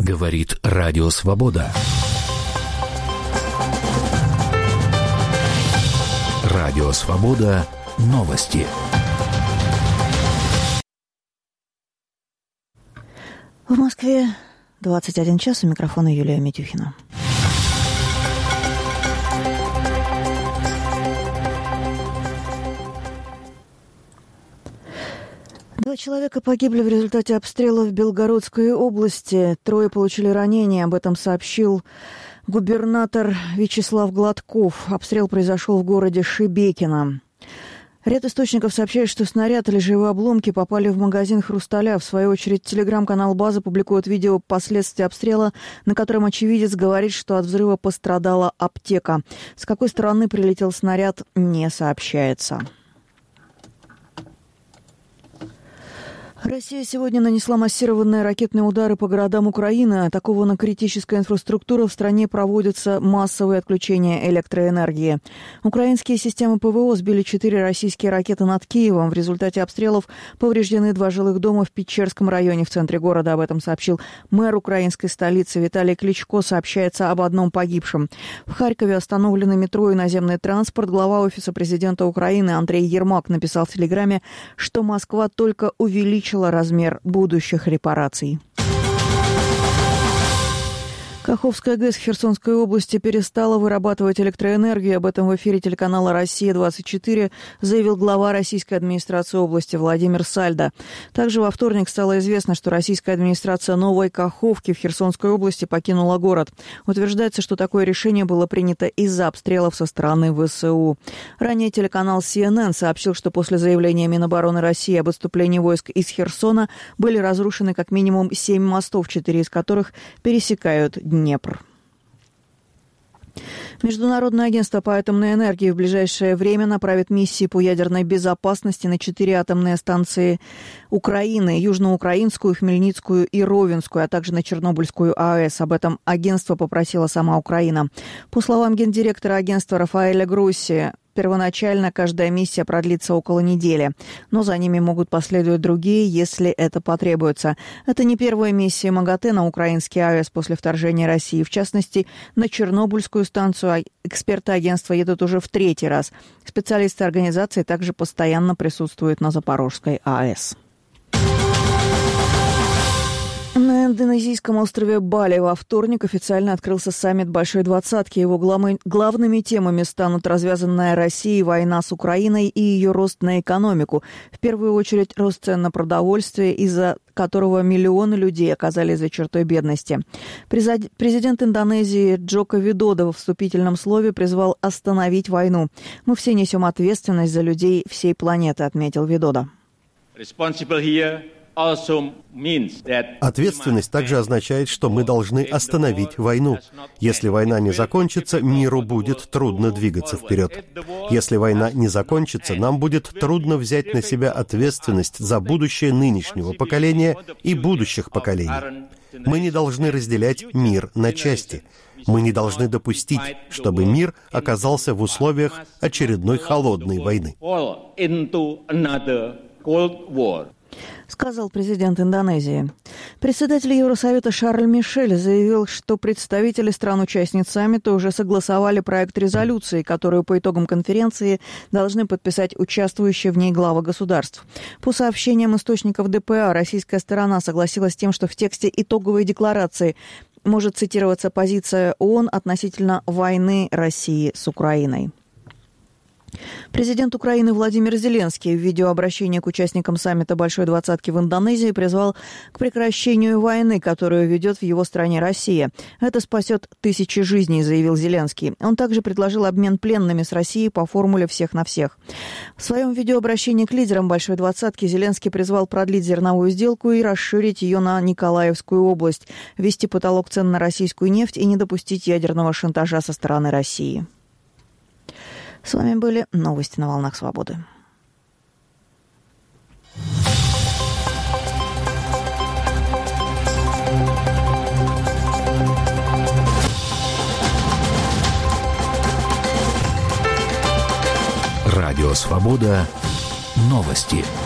Говорит Радио Свобода. Радио Свобода. Новости. В Москве 21 час. У микрофона Юлия Митюхина. Два человека погибли в результате обстрела в Белгородской области. 3 получили ранения. Об этом сообщил губернатор Вячеслав Гладков. Обстрел произошел в городе Шебекино. Ряд источников сообщает, что снаряд или живые обломки попали в магазин «Хрусталя». В свою очередь, телеграм-канал «База» публикует видео последствий обстрела, на котором очевидец говорит, что от взрыва пострадала аптека. С какой стороны прилетел снаряд, не сообщается. Россия сегодня нанесла массированные ракетные удары по городам Украины. Атакована критическая инфраструктура. В стране проводятся массовые отключения электроэнергии. Украинские системы ПВО сбили 4 российские ракеты над Киевом. В результате обстрелов повреждены 2 жилых дома в Печерском районе в центре города. Об этом сообщил мэр украинской столицы Виталий Кличко. Сообщается об одном погибшем. В Харькове остановлены метро и наземный транспорт. Глава Офиса президента Украины Андрей Ермак написал в Телеграме, что Москва только увеличила размер будущих репараций. Каховская ГЭС в Херсонской области перестала вырабатывать электроэнергию. Об этом в эфире телеканала «Россия-24» заявил глава российской администрации области Владимир Сальдо. Также во вторник стало известно, что российская администрация Новой Каховки в Херсонской области покинула город. Утверждается, что такое решение было принято из-за обстрелов со стороны ВСУ. Ранее телеканал CNN сообщил, что после заявления Минобороны России об отступлении войск из Херсона были разрушены как минимум 7 мостов, 4 из которых пересекают Днепр. Международное агентство по атомной энергии в ближайшее время направит миссии по ядерной безопасности на 4 атомные станции Украины: Южноукраинскую, Хмельницкую и Ровенскую, а также на Чернобыльскую АЭС. Об этом агентство попросила сама Украина. По словам гендиректора агентства Рафаэля Гросси, первоначально каждая миссия продлится около недели, но за ними могут последовать другие, если это потребуется. Это не первая миссия МАГАТЭ на украинский АЭС после вторжения России. В частности, на Чернобыльскую станцию эксперты агентства едут уже в 3-й раз. Специалисты организации также постоянно присутствуют на Запорожской АЭС. На индонезийском острове Бали во вторник официально открылся саммит Большой Двадцатки. Его главными темами станут развязанная Россией война с Украиной и ее рост на экономику. В первую очередь рост цен на продовольствие, из-за которого миллионы людей оказались за чертой бедности. Президент Индонезии Джоко Видодо в вступительном слове призвал остановить войну. «Мы все несем ответственность за людей всей планеты», — отметил Видодо. Ответственность также означает, что мы должны остановить войну. Если война не закончится, миру будет трудно двигаться вперед. Если война не закончится, нам будет трудно взять на себя ответственность за будущее нынешнего поколения и будущих поколений. Мы не должны разделять мир на части. Мы не должны допустить, чтобы мир оказался в условиях очередной холодной войны. Сказал президент Индонезии. Председатель Евросовета Шарль Мишель заявил, что представители стран-участниц саммита уже согласовали проект резолюции, которую по итогам конференции должны подписать участвующие в ней главы государств. По сообщениям источников ДПА, российская сторона согласилась с тем, что в тексте итоговой декларации может цитироваться позиция ООН относительно войны России с Украиной. Президент Украины Владимир Зеленский в видеообращении к участникам саммита Большой Двадцатки в Индонезии призвал к прекращению войны, которую ведет в его стране Россия. «Это спасет тысячи жизней», — заявил Зеленский. Он также предложил обмен пленными с Россией по формуле «всех на всех». В своем видеообращении к лидерам Большой Двадцатки Зеленский призвал продлить зерновую сделку и расширить ее на Николаевскую область, ввести потолок цен на российскую нефть и не допустить ядерного шантажа со стороны России. С вами были новости на волнах свободы. Радио Свобода. Новости.